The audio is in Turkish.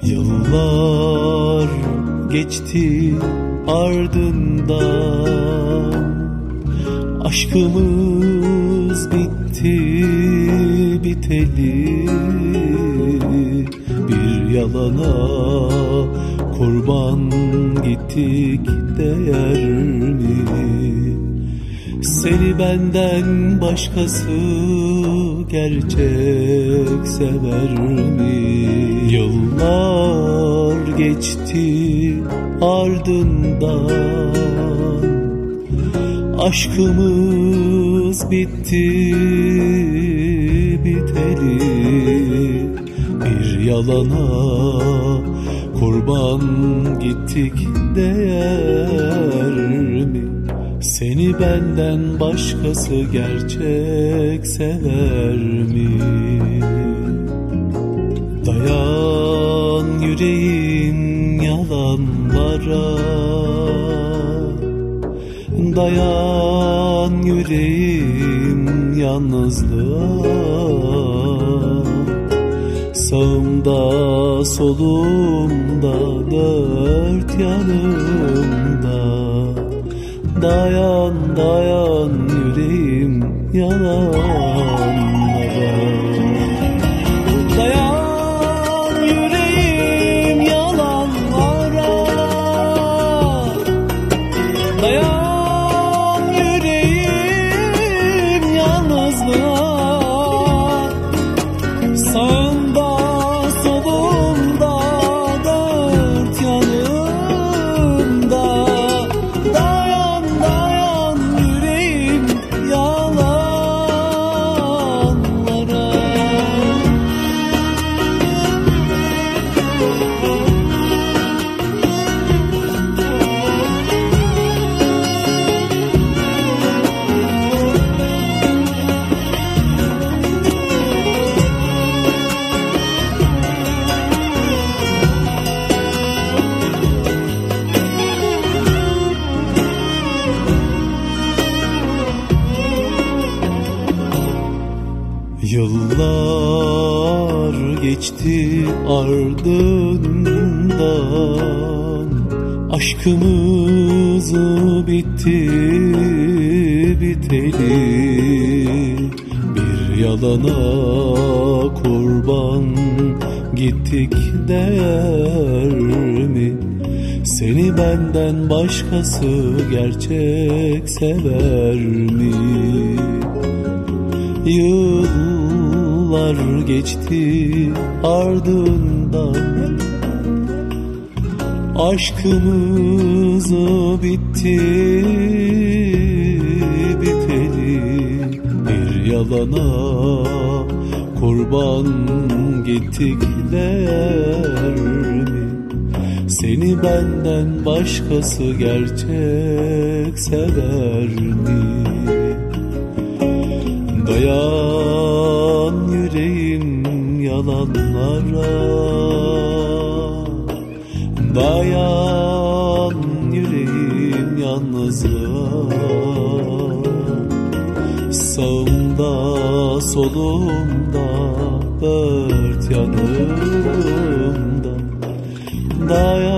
Yıllar geçti ardından, aşkımız bitti biteli. Bir yalana kurban gittik, değer mi? Seni benden başkası gerçek sever mi? Yıllar geçti ardından, aşkımız bitti biteli. Bir yalana kurban gittik, değer mi? Seni benden başkası gerçek sever mi? Dayan yüreğim yalanlara, dayan yüreğim yalnızlığa. Sağımda solumda dört yanımda, dayan dayan yüreğim yalanlara. Dayan yüreğim yalanlara, dayan yüreğim yalnızlığa. Sağımda solumda dört yanımda, dayan dayan yüreğim yalanlara. Yıllar geçti ardından, aşkımız bitti biteli. Bir yalana kurban gittik, değer mi? Seni benden başkası gerçek sever mi? Yıllar geçti ardından, aşkımız bitti biteli. Bir yalana kurban gittik, değer mi? Seni benden başkası gerçek sever mi? Dayan yüreğim yalanlara, dayan yüreğim yalnızlığa. Sağımda solumda dört yanımda, dayan